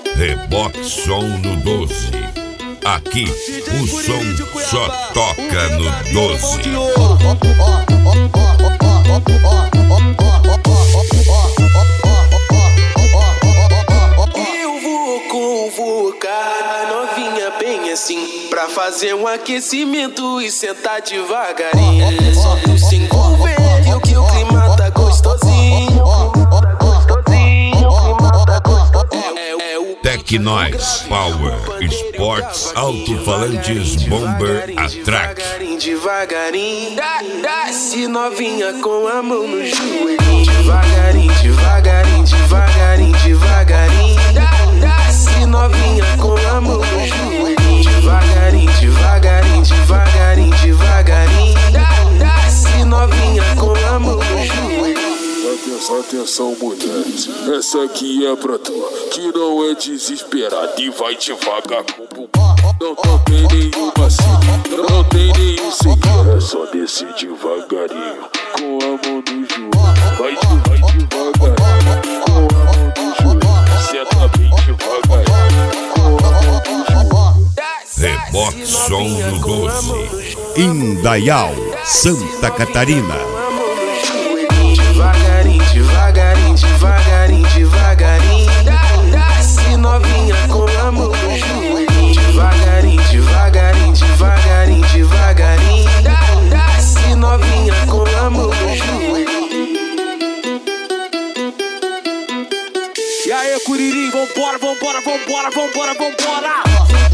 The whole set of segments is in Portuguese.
Rebox Som no 12. Aqui o som só toca no 12. Eu vou convocar a novinha bem assim, pra fazer um aquecimento e sentar devagarinho. É só tu se envolver que o clima tá gostosinho. Tecnois, Power, Sports, Alto-Falantes, Bomber, Atrack. Devagarinho, desce novinha com a mão no joelho. Devagarinho, devagarinho, devagarinho, devagarinho. Desce novinha com a mão no joelho. Devagarinho, devagarinho, devagarinho, devagarinho. Desce novinha com a mão no joelho. Atenção, mulheres, essa aqui é pra tu, que não é desesperada e vai devagar com o bumbum. Não tem nenhum vacilo, não tem nenhum segredo. É só descer devagarinho, com a mão no joelho. Vai devagarinho, com a mão no joelho. Senta bem devagarinho, com a mão no joelho. Rebox Som no 12. Indaial, Santa Catarina. Devagarinho, devagarinho, devagarinho. Desce novinha com a mão no joelho. Devagarinho, devagarinho, devagarinho, devagarinho. Desce novinha com a mão no joelho. E aí, Curirim, vambora, vambora, vambora, vambora, vambora.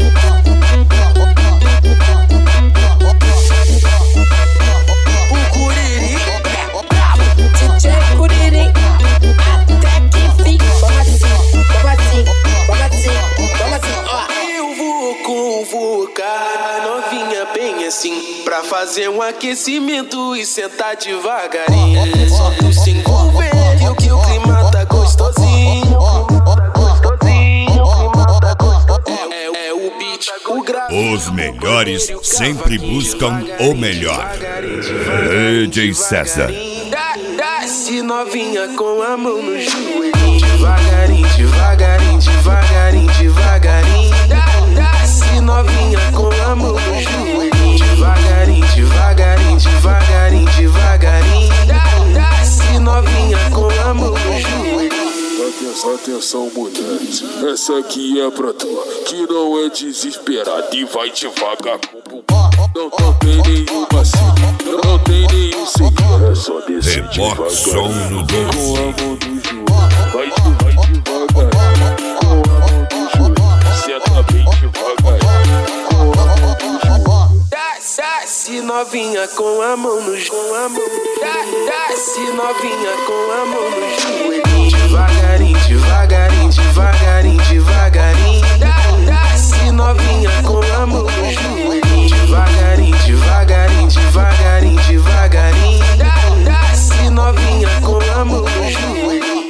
Assim, pra fazer um aquecimento e sentar devagarinho. É só tu se envolver que o clima tá gostosinho. É o beat, o grave. Os melhores sempre buscam o melhor. DJ César. Desce novinha com a mão no joelho. Devagarinho, devagarinho, devagarinho, devagarinho. Desce novinha com a mão no joelho. Devagarinho, devagarinho, devagarinho, devagarinho. Desce novinha com a mão no joelho. Atenção, mulheres, essa aqui é pra tu, que não é desesperada e vai devagar com o bumbum. Não tem nenhum vacilo, não tem nenhum segredo. É só descer Rebox Som no 12. Com a mão no joelho. Vai devagarinho, com a mão no joelho. Senta bem devagarinho, com a mão no joelho. Desce novinha com a mão no joelho. Desce novinha com a mão no joelho. Devagarinho,